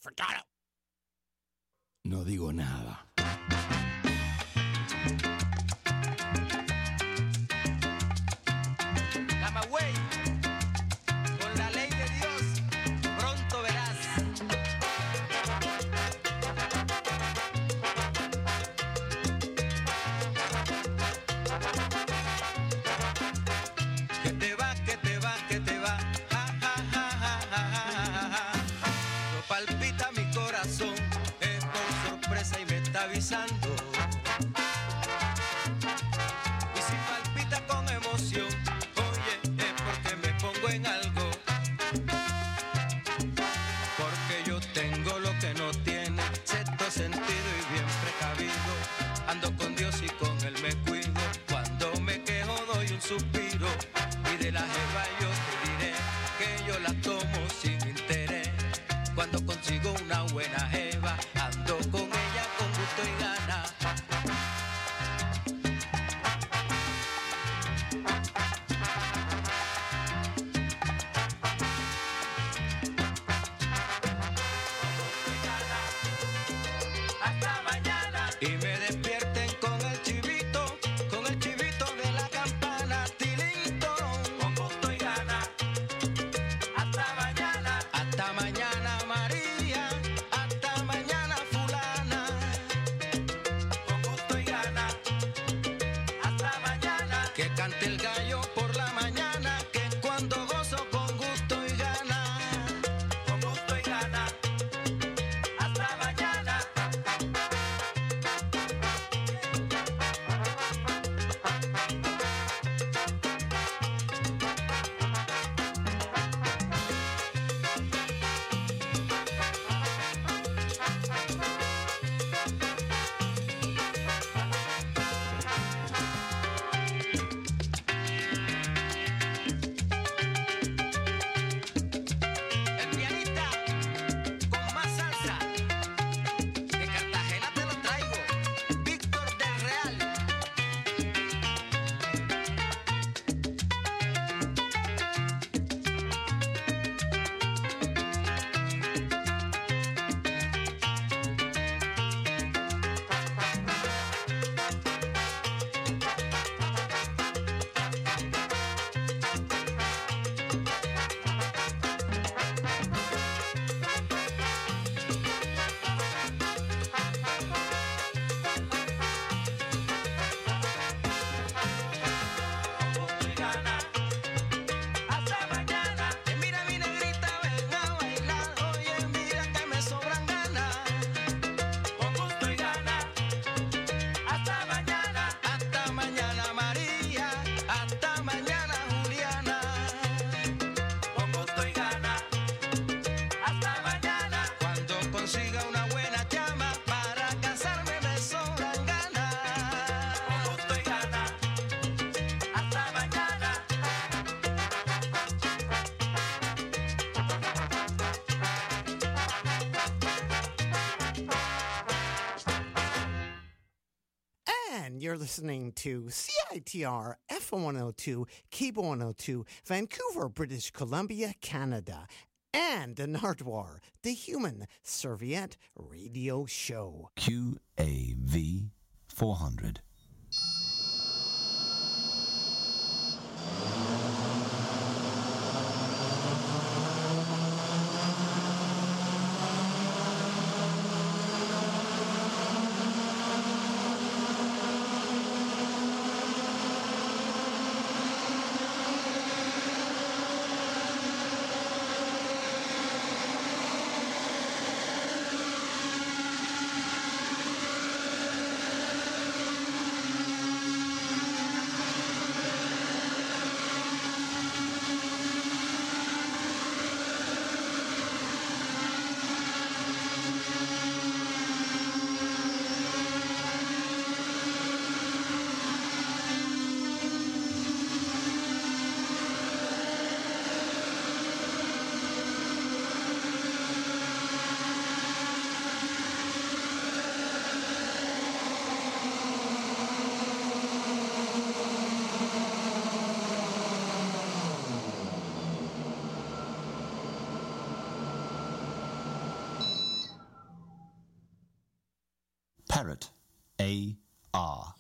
No digo nada. Camagüey, con la ley de Dios, pronto verás. Que te va, que te va, que te va. Ja, ja, ja, ja, ja, ja, ja. No palpita mi corazón, es por sorpresa y me está avisando. Y si palpita con emoción, oye, es porque me pongo en algo. Porque yo tengo lo que no tiene, sexto sentido y bien precavido. Ando con Dios y con Él me cuido. Cuando me quejo doy un suspiro. Y de la jeva yo te diré que yo la tomo sin interés. Cuando consigo una buena jeva, ando con ella con gusto y gana. Hasta mañana. Y me despierten con el chivito de la campana. Tilito, con gusto y gana. Hasta mañana. Hasta mañana, María. Hasta mañana, fulana. Con gusto y gana. Hasta mañana. Que cante el gallo por la mañana, que es cuando gozo con gusto y gana. Con gusto y gana. Hasta mañana. El pianista con más salsa de Cartagena te lo traigo, Víctor del Real. Con gusto y gana. Hasta mañana. Mira mi negrita, ven a bailar. Oye, mira que me sobran ganas. Con gusto y gana. Hasta mañana. Hasta mañana, María. Hasta mañana, Juliana. Con gusto y gana. Hasta mañana. Cuando consiga una buena chama para casarme me sobran ganas. Con gusto y gana. Hasta mañana. And you're listening to CITR FM 102, Cable 102, Vancouver, British Columbia, Canada, and the Nardwar, the Human Serviette Radio Show. QAV 400. Parrot, A.R.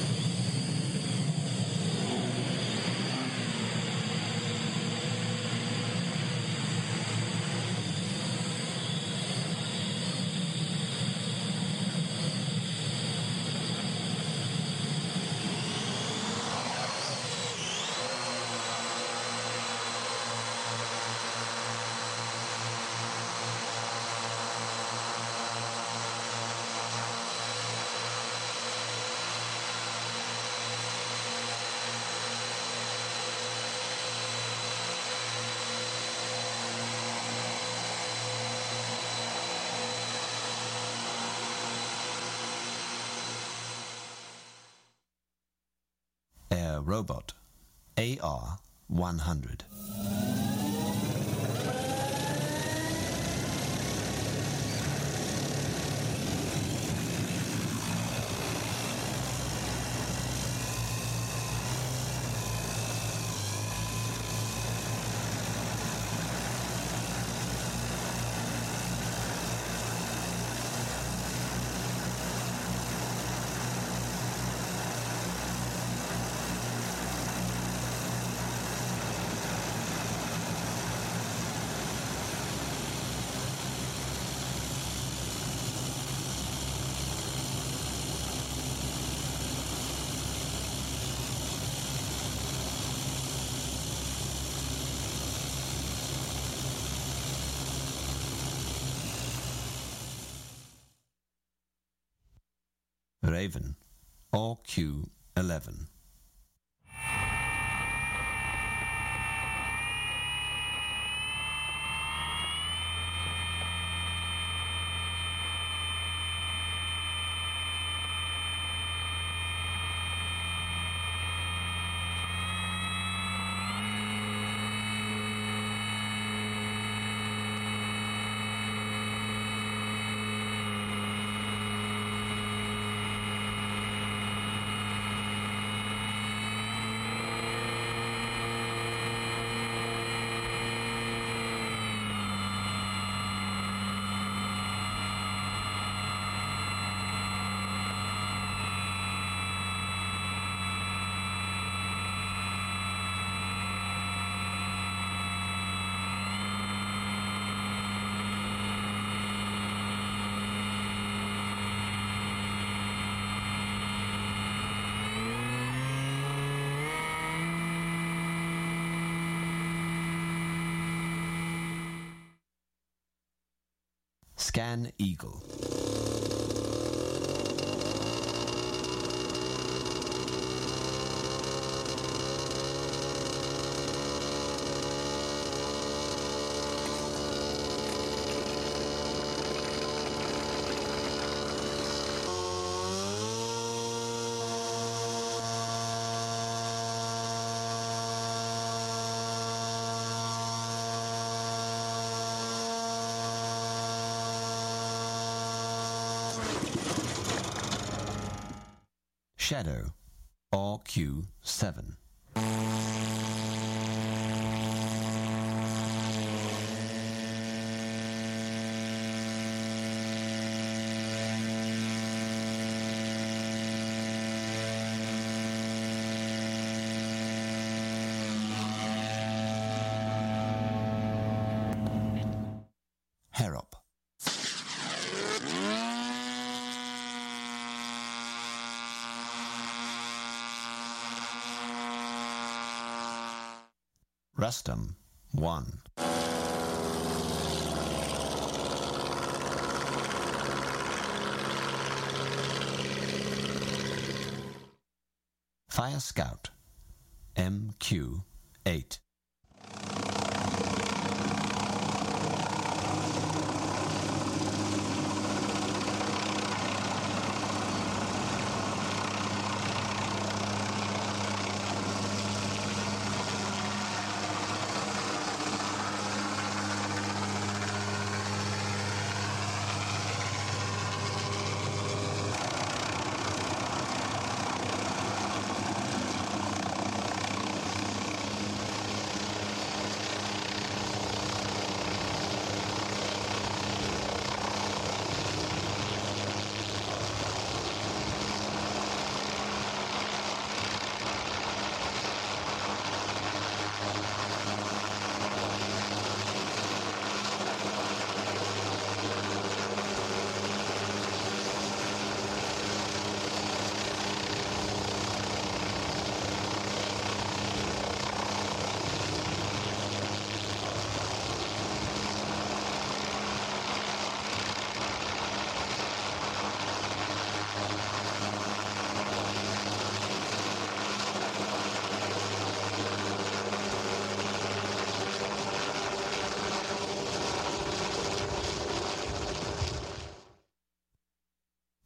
Air Robot, AR-100. Raven, RQ-11. Scan Eagle. Shadow, RQ-7. Harrop. Rustum, 1. Fire Scout, MQ-8.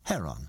Heron.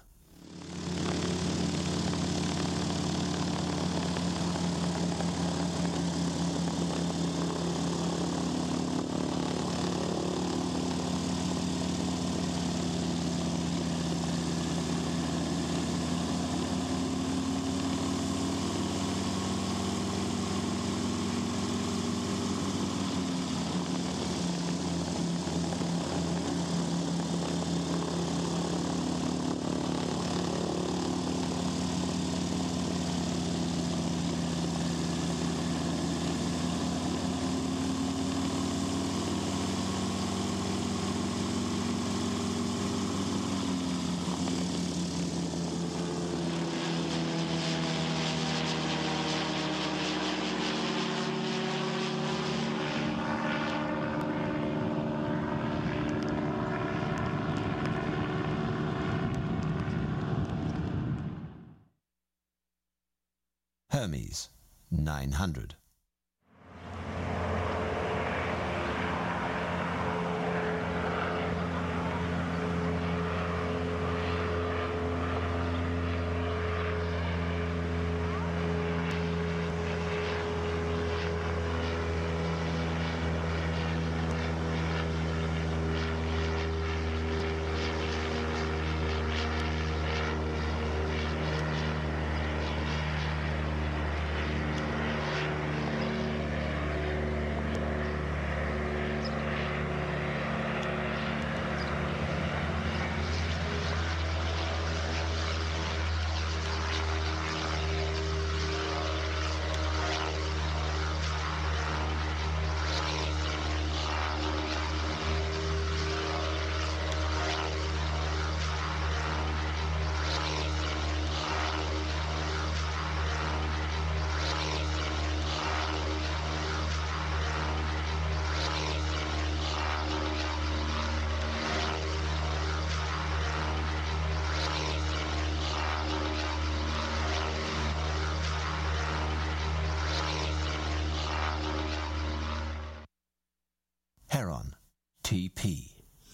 Hermes, 900. Heron, TP.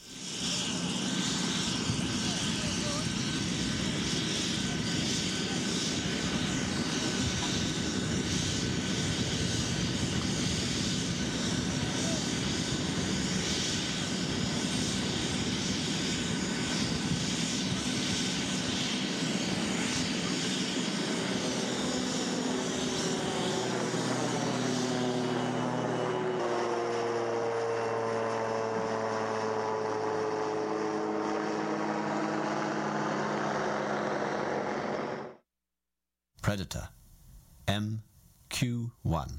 Predator, MQ-1.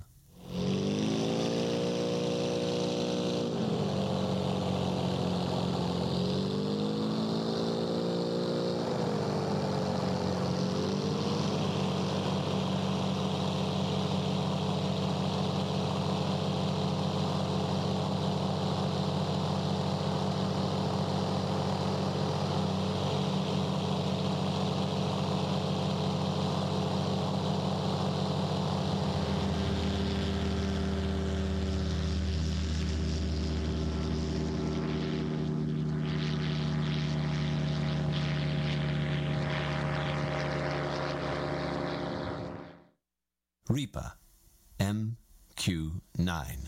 Reaper, MQ-9.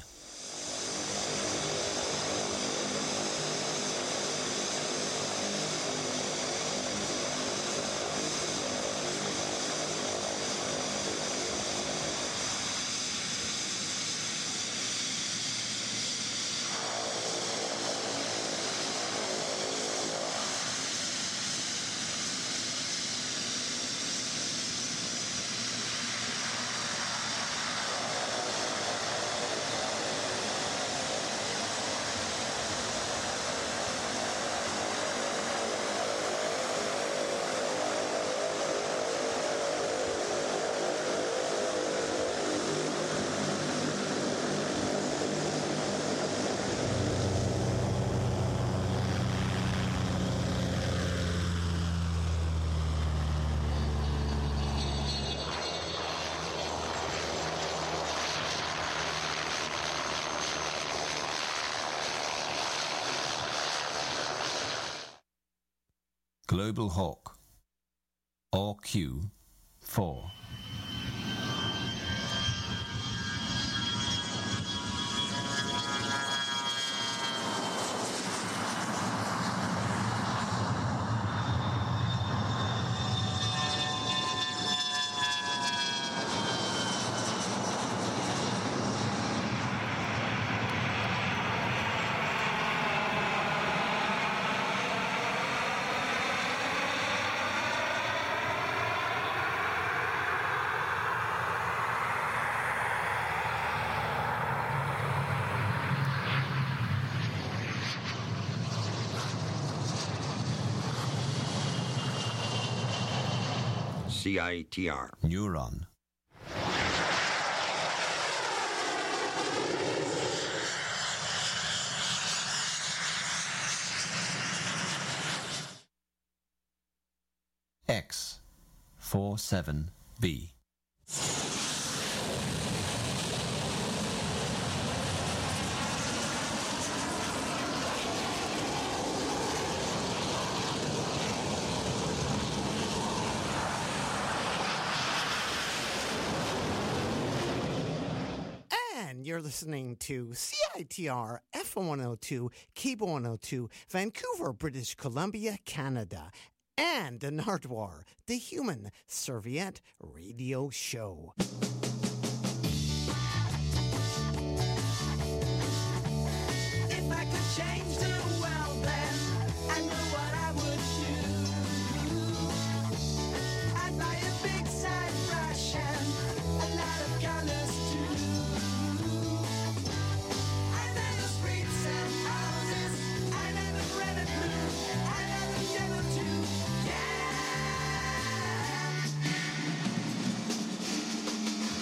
Global Hawk. RQ-4. CITR. Neuron. X-47B. And you're listening to CITR F102, Cable 102, Vancouver, British Columbia, Canada, and the Nardwar, the Human Serviette Radio Show. If I could change the world, then I know what I would do. I'd buy a big side brush and a lot of colors too. I'd lay the streets and houses. I'd have them red and blue. I'd have them yellow too. Yeah.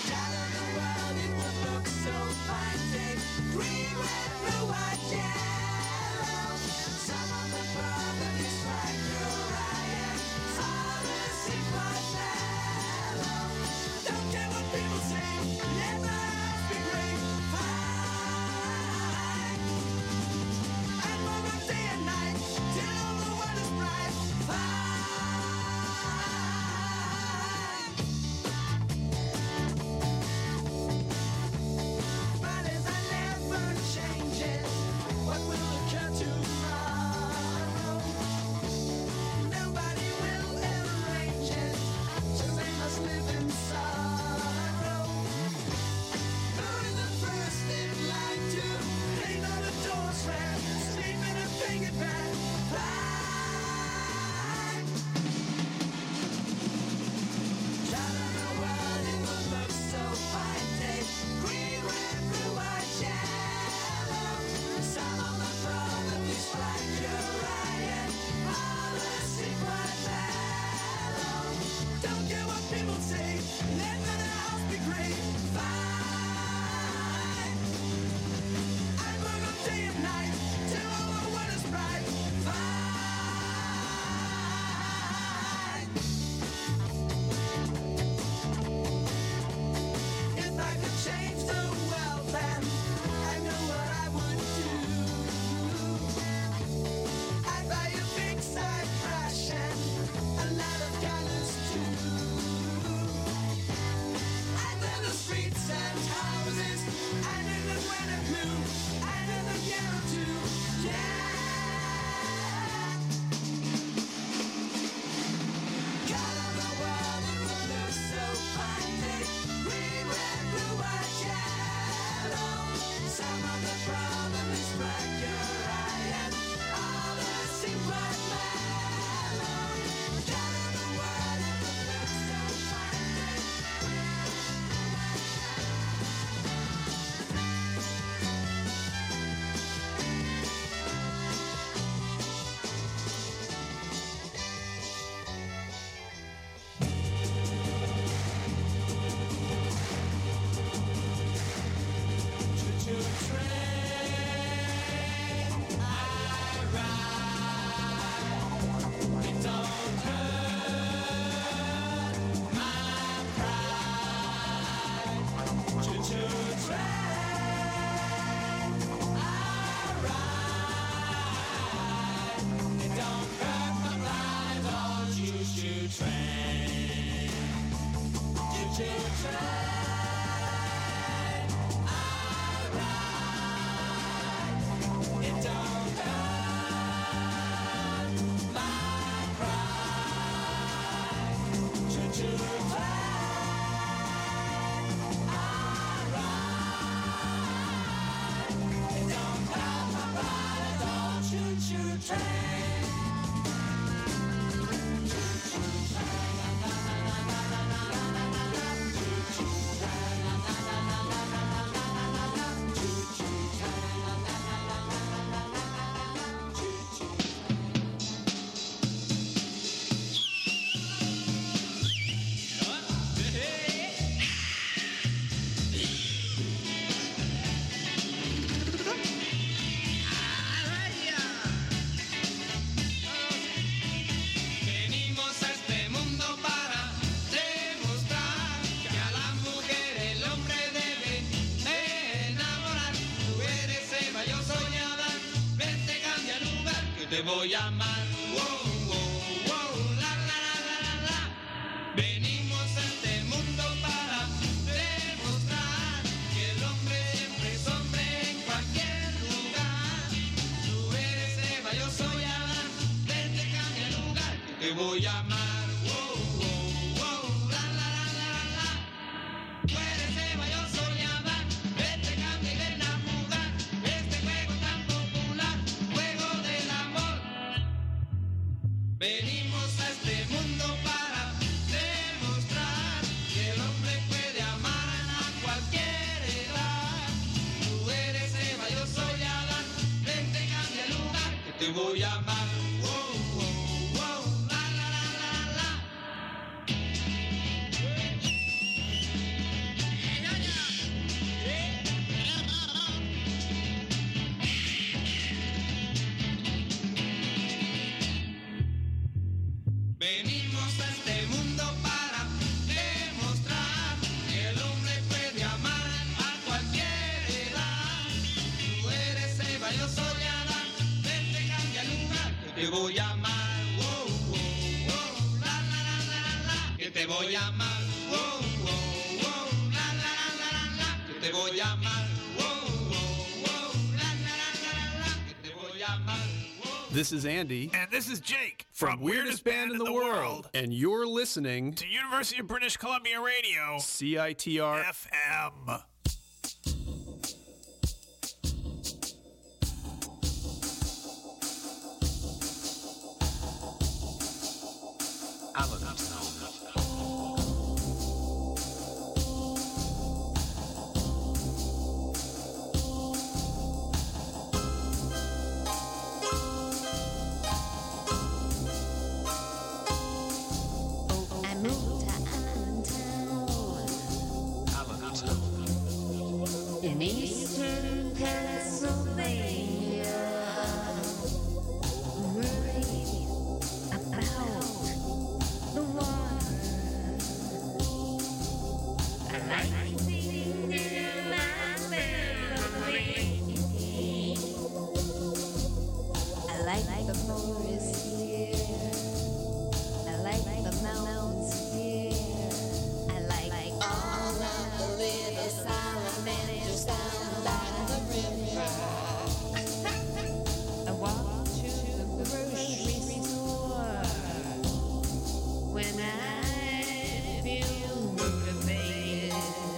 Venimos a este mundo para demostrar que a la mujer el hombre debe enamorar. Tú eres Eva, yo soy Adán, vente cambia lugar que te voy a amar. Wow, wow, wow, la, la, la, la, la, la. Venimos a este mundo para demostrar que el hombre siempre es hombre en cualquier lugar. Tú eres Eva, yo soy Adán, vente cambia lugar que te voy a amar. Wow, wow, wow, la, la, la, la, la. Tú eres Eva, yo soy Adán, vente cambia y ven a jugar este juego tan popular, juego del amor. Venimos a este mundo para demostrar que el hombre puede amar a cualquier edad. Tú eres Eva, yo soy Adán, vente cambia el lugar que te voy a amar. Wow, wow, wow, la, la, la, la, la. Venimos a este mundo para demostrar que el hombre puede amar a cualquier edad. Tú eres Eva, yo soy Adán, vente cambia el lugar que te voy a amar. Wow, wow, wow, la, la, la, la, la, la, que te voy a amar. Wow, wow, wow, la, la, la, la, la, la, que te voy a amar. Wow, wow, wow, la, la, la, la, la, la, que te voy a amar. This is Andy And this is Jake from Weirdest Band in the World, and you're listening to University of British Columbia Radio, CITR. FM. I moved to Allentown in eastern Pennsylvania, worried about the water. I like being near my family. I like the forest here. I like the mountains here. I like all of the little salamanders down by the river. I walk to the grocery store when I feel motivated.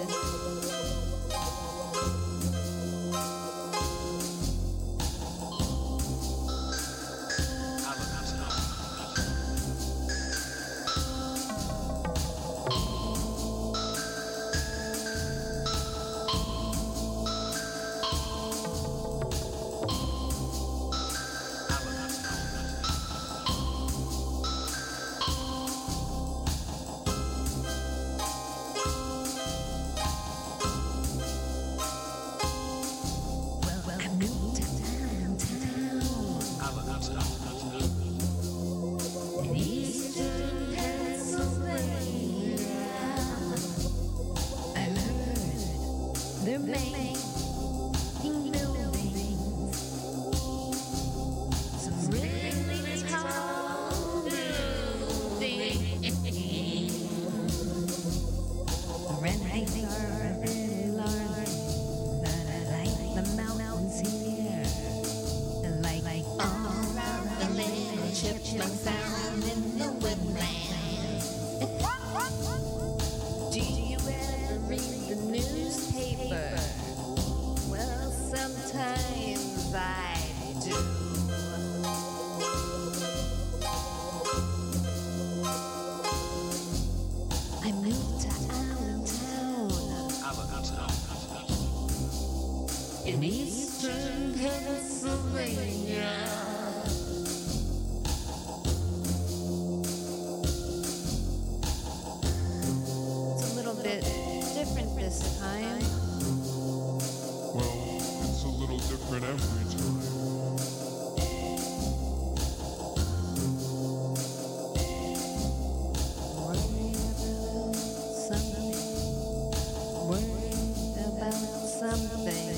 Well, I moved to downtown in eastern Pennsylvania. I heard they're making buildings, some really tall buildings. The red heights are a bit large, but I like the mountains here. I like all of the little chipmunks found in the woodlands. Do you ever read the newspaper? Well, sometimes I do. It's a little bit different this time. Well, it's a little different every time. Worry about something.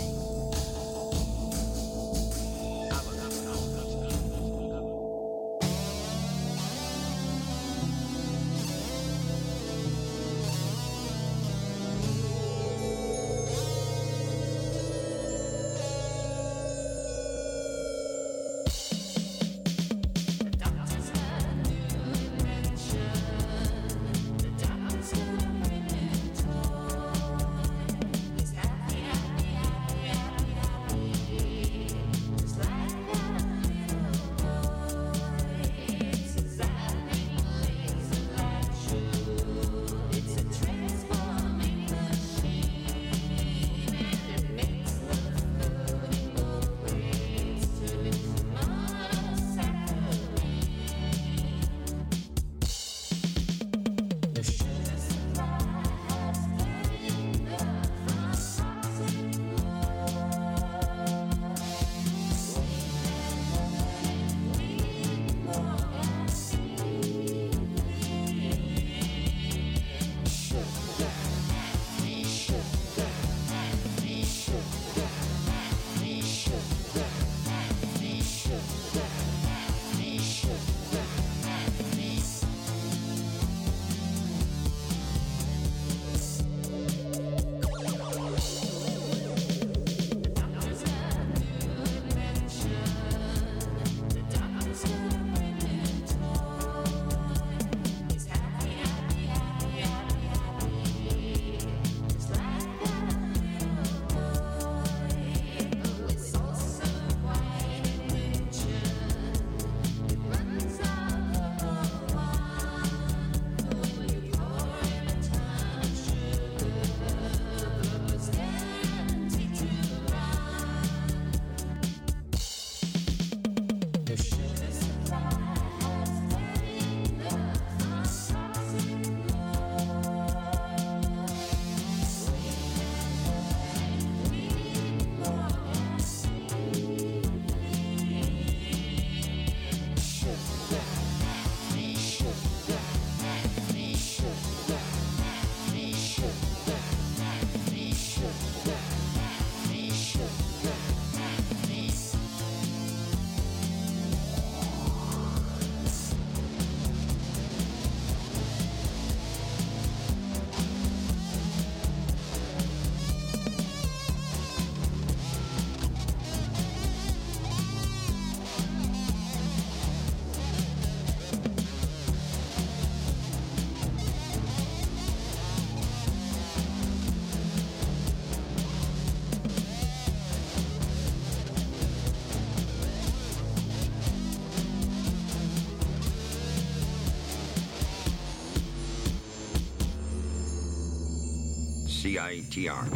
CITR.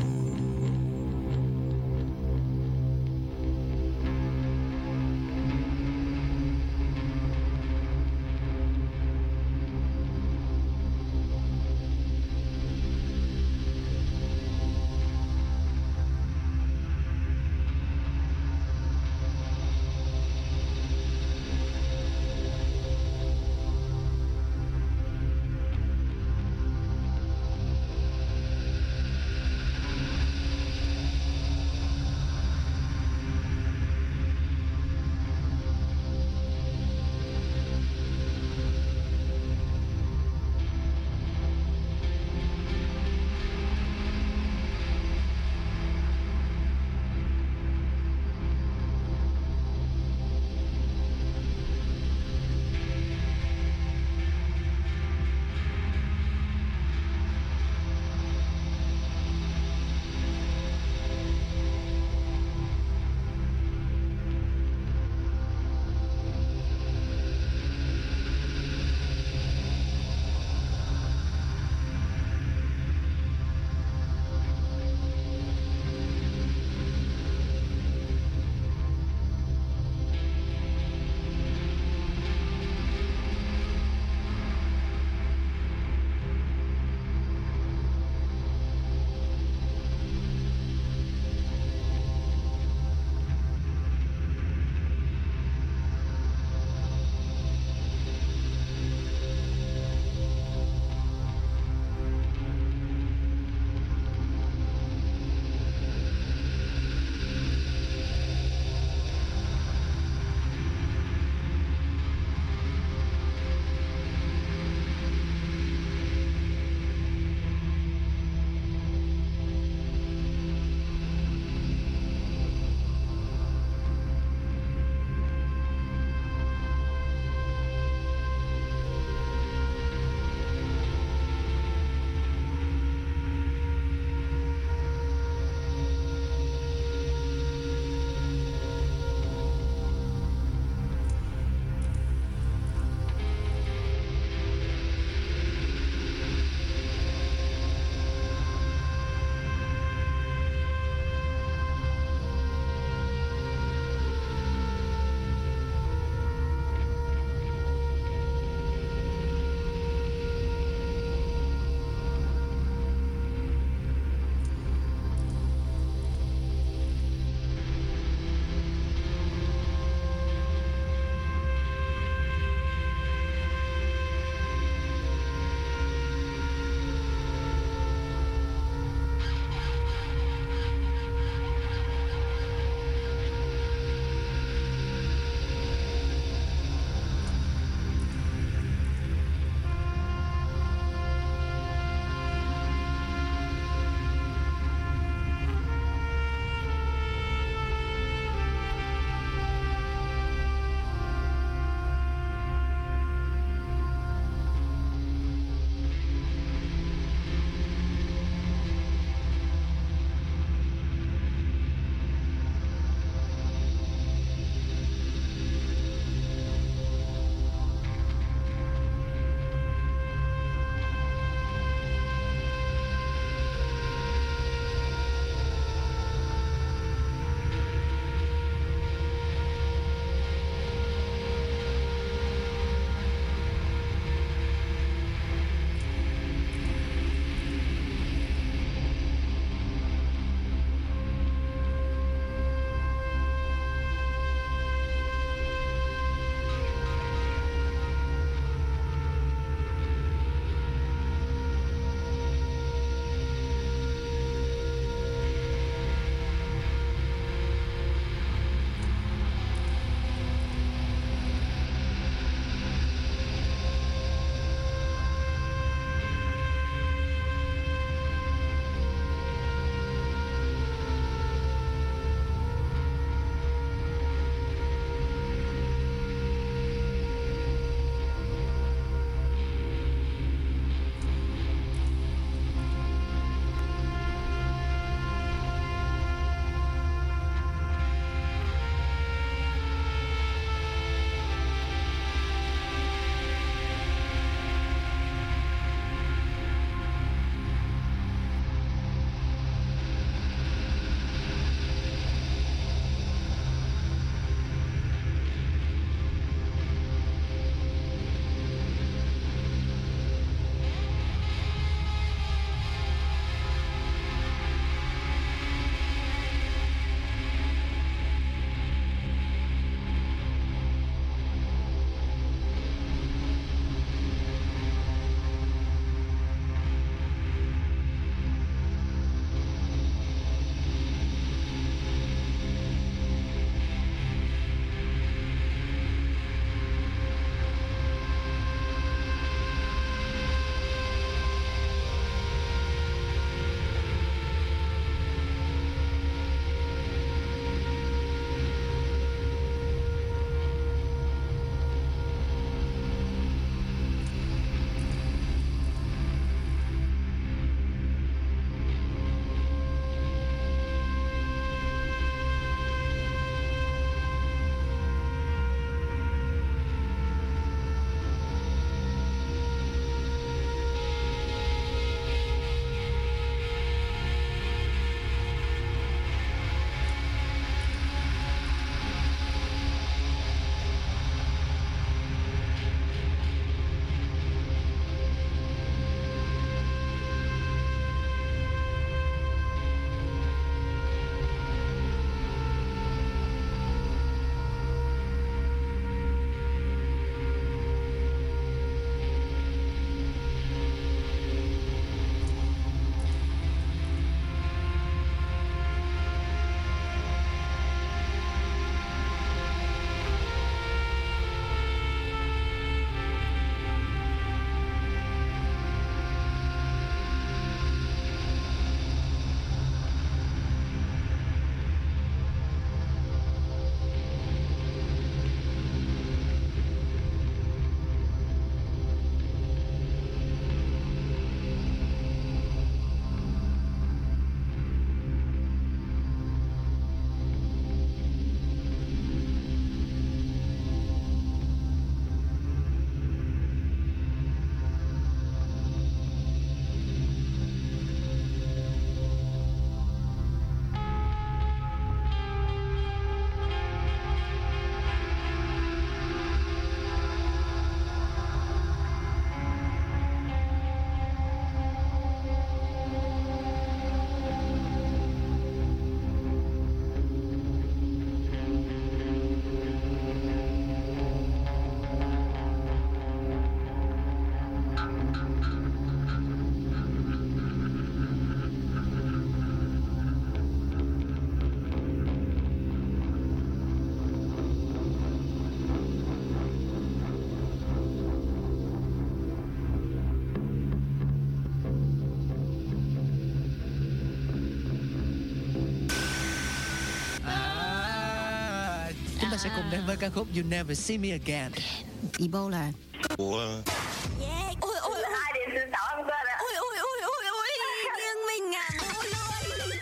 ta sẽ cùng đến với ca khúc You Never See Me Again. Ebola. Ủa? Yeah. Ôi ôi ôi. Ai đến từ tàu ăn cơm ạ? Ôi ôi ôi ôi ôi. Nhưng mình à. Ôi ôi.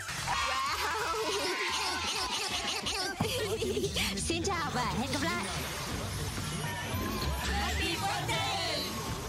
Wow. Xin chào và hẹn gặp lại. Happy birthday.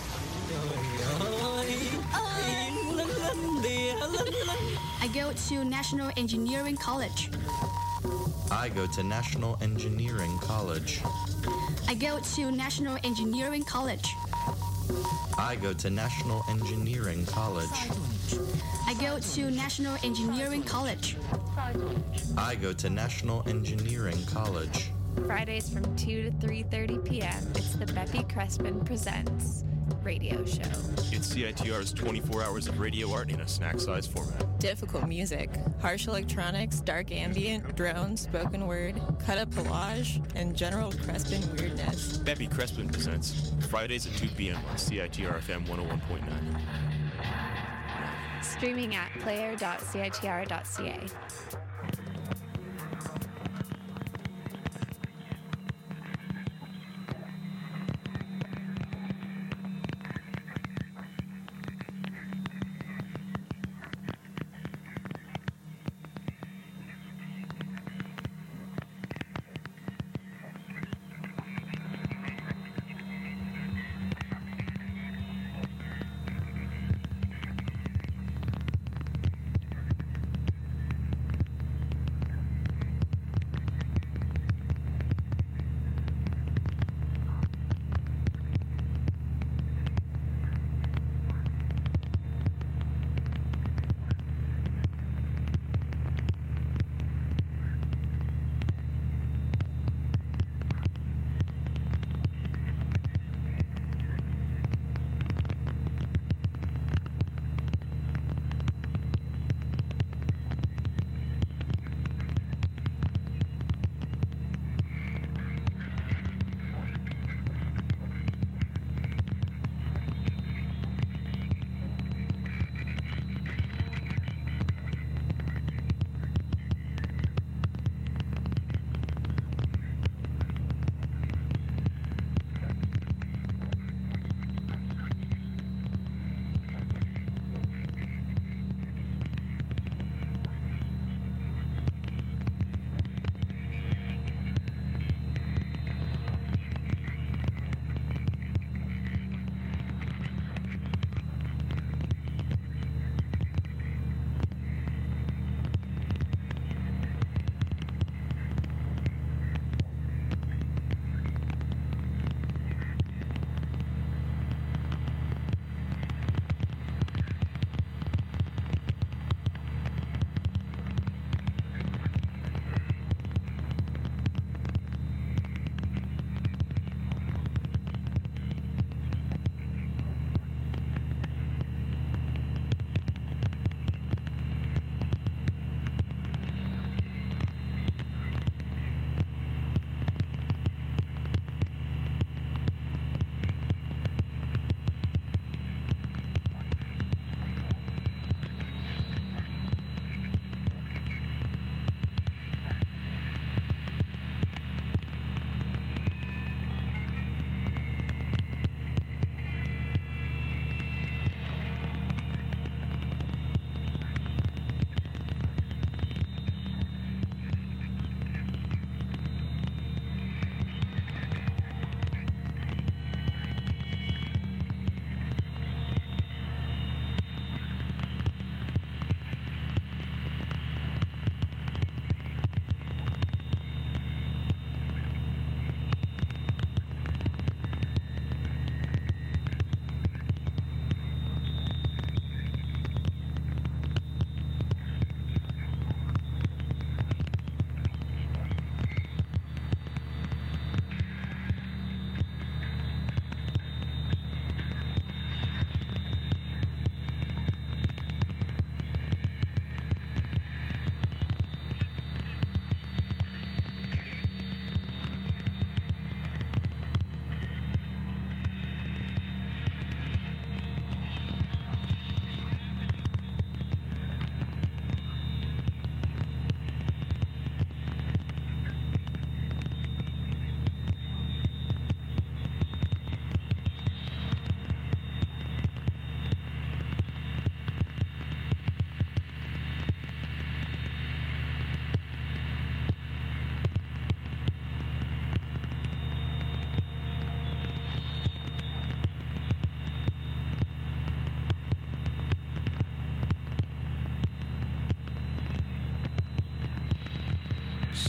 I go to National Engineering College. I go to National Engineering College. I go to National Engineering College. I go to National Engineering College. I go to National Engineering College. I go to National Engineering College. Fridays from 2 to 3:30 p.m. It's the Beppy Crespin Presents radio show. It's CITR's 24 hours of radio art in a snack-sized format. Difficult music, harsh electronics, dark ambient, drones, spoken word, cut-up collage, and general Crespin weirdness. Beppy Crespin Presents, Fridays at 2 p.m. on CITR FM 101.9. Streaming at player.citr.ca.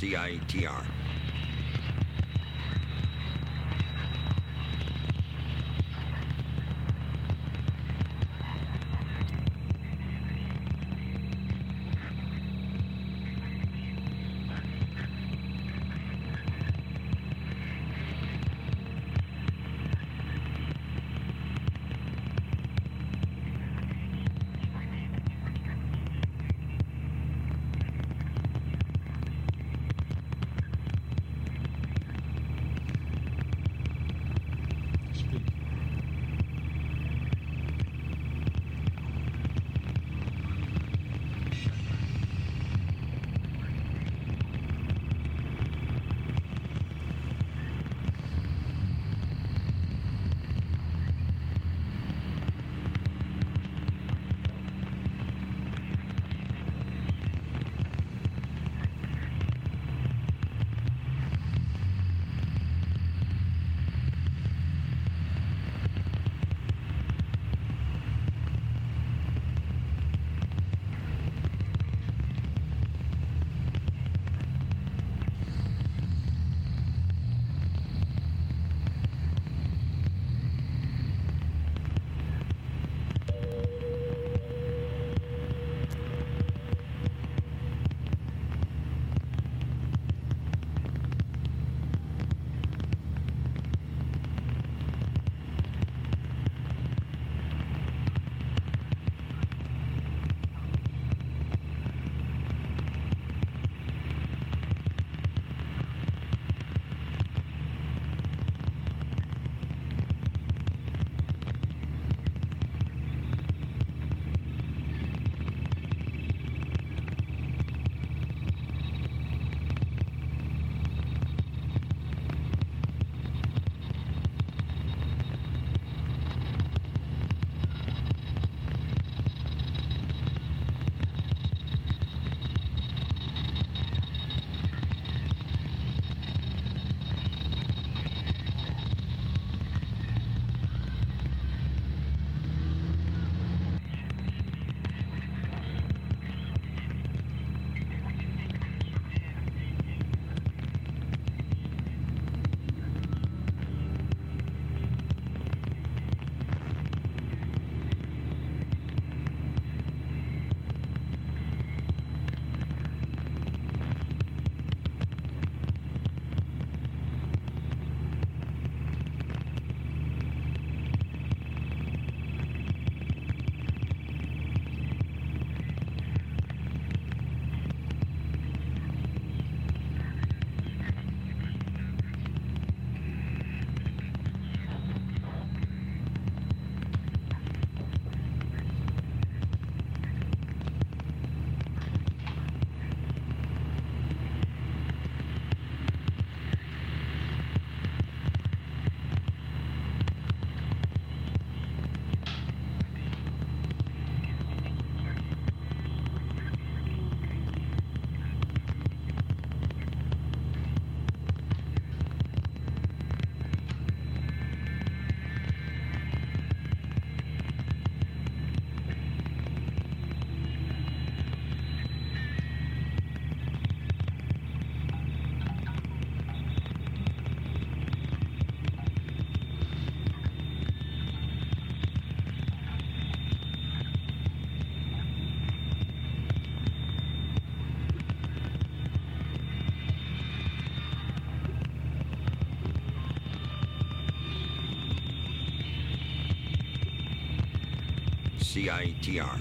CITR. CITR.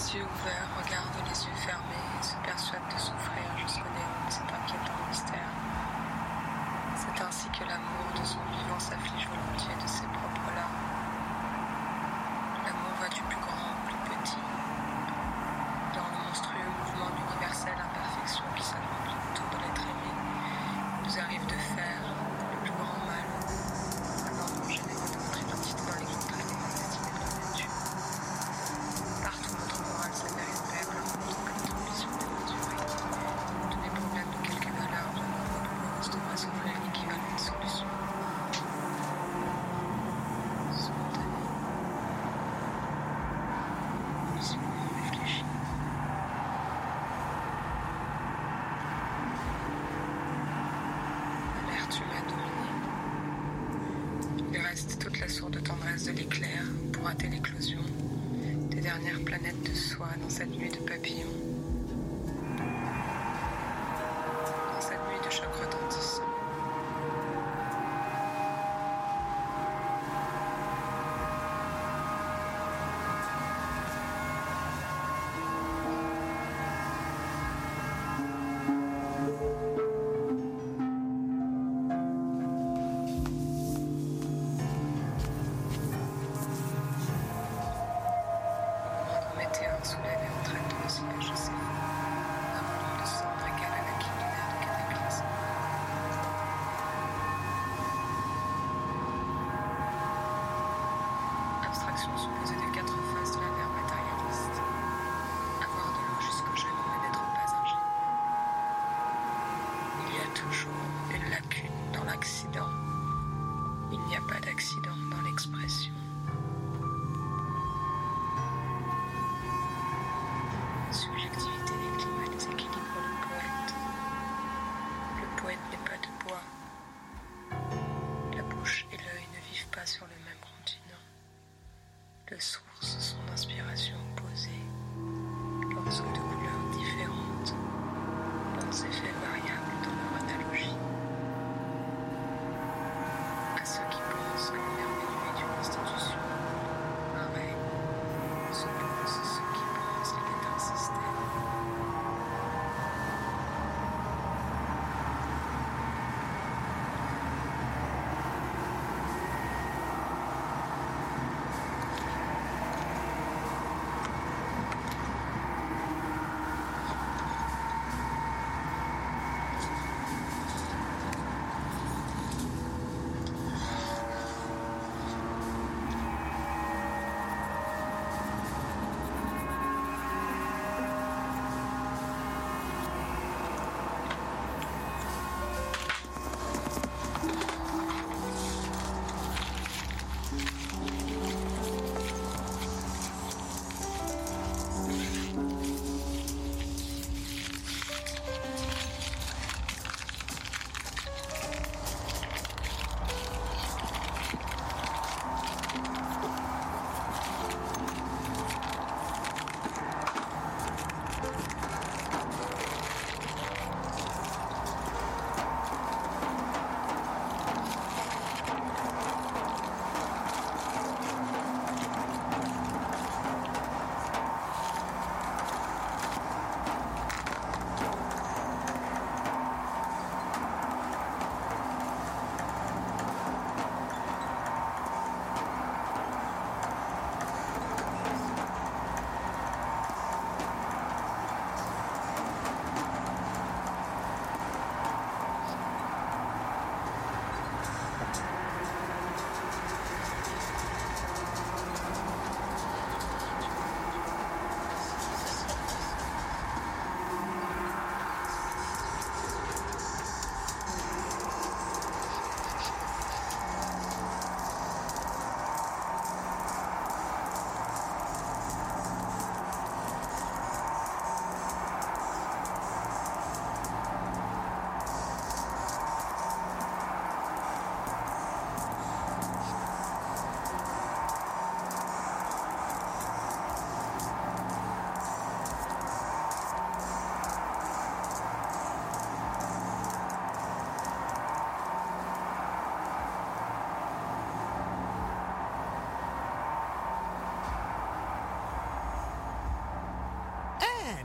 Les yeux ouverts, regarde les yeux fermés et se persuade de souffrir jusqu'au néant de cet inquiétant mystère. C'est ainsi que l'amour de son vivant s'afflige volontiers de ses propres larmes. L'amour va du plus grand au plus petit, dans le monstrueux mouvement d'universelle imperfection qui s'accomplit autour de l'être aimé. Il nous arrive de faire le plus grand mal, abandon généreux de notre identité dans les contraintes destinées de la nature. Partout notre morale s'avère une faible rencontre comme une ambition démesurée. Tous les problèmes de quelque valeur de nombreux douloureuse devraient s'offrir l'équivalent de solution. Spontanée. Musulman réfléchi. L'amertume a dominé. Il reste toute la sourde tendresse de l'éclair pour hâter l'éclosion des dernières planètes de soie dans cette nuit de papillons. Dans cette nuit de chocs retentissants. Météore soulève et entraîne dans le ciel, je sais.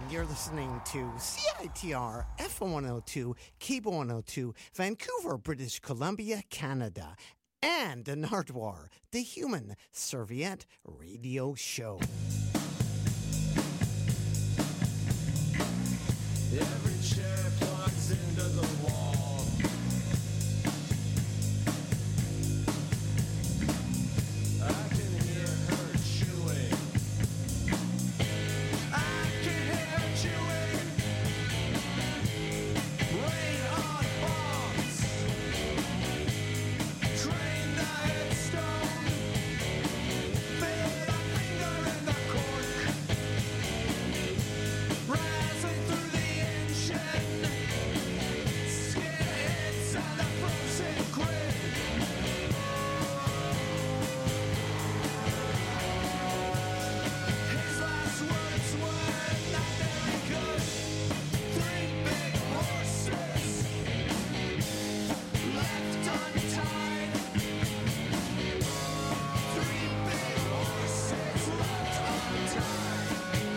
You're listening to CITR FM102, Cable 102, Vancouver, British Columbia, Canada, and the Nardwar, the Human Serviette Radio Show. Every chair plugs into the wall. I can hear her chewing. I can hear her chewing. Rain on bombs. Train the headstone. Feel the finger in the cork. Rising through the engine. Skin hits on the frozen grid. His last words were not very good. 3 big horses left untied. 3 big horses left untied.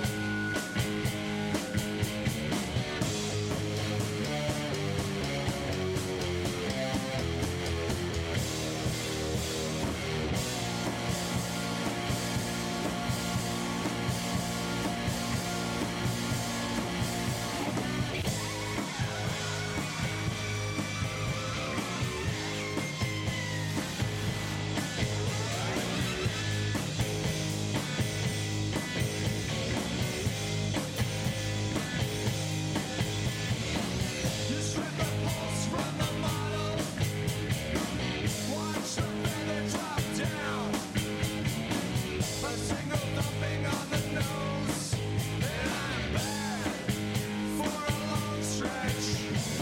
You strip the pulse from the model. Watch the feather drop down. A single thumping on the nose, and I'm bad for a long stretch.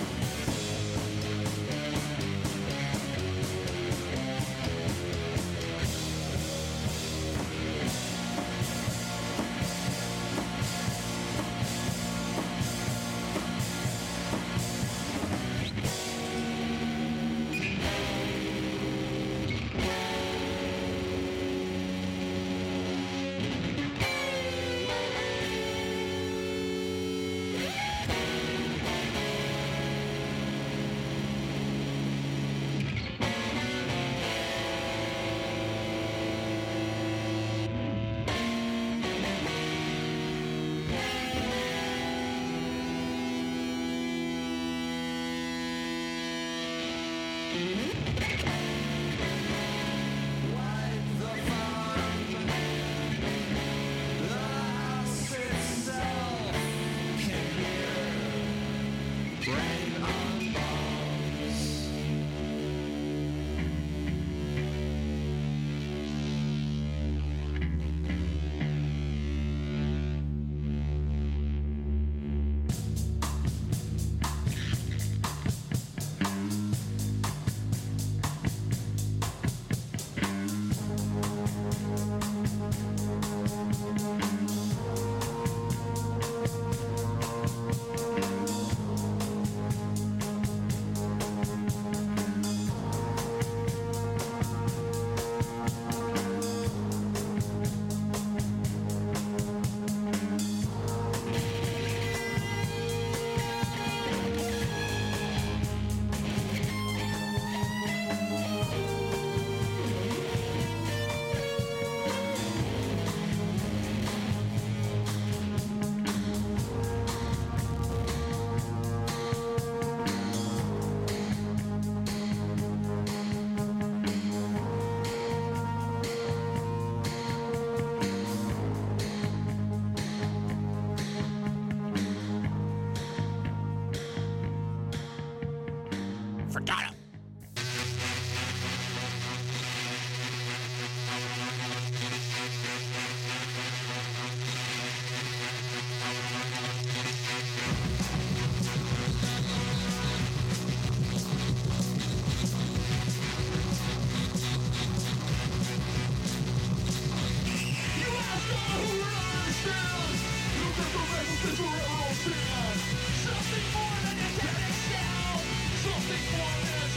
Wipe the farm, the house itself can hear rain on bombs. Forgot him. Something more than a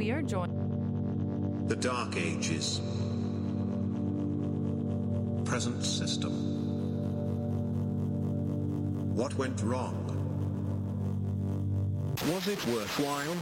we are joined. The Dark Ages. Present system. What went wrong? Was it worthwhile?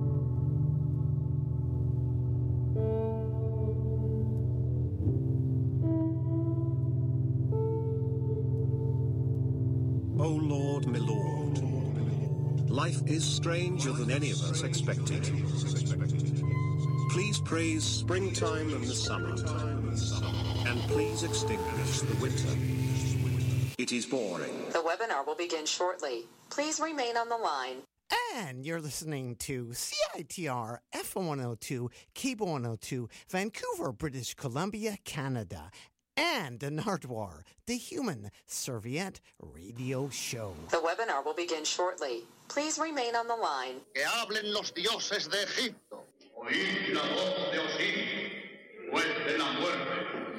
O Lord, my Lord, life is stranger than any of us expected. Please praise springtime and the summer, and please extinguish the winter. It is boring. The webinar will begin shortly. Please remain on the line. And you're listening to CITR FM 102, Cable 102, Vancouver, British Columbia, Canada, and the Nardwar, the Human Serviette Radio Show. The webinar will begin shortly. Please remain on the line. Que hablen los dioses de Egipto. Oíd la voz de Osiris, juez de la muerte.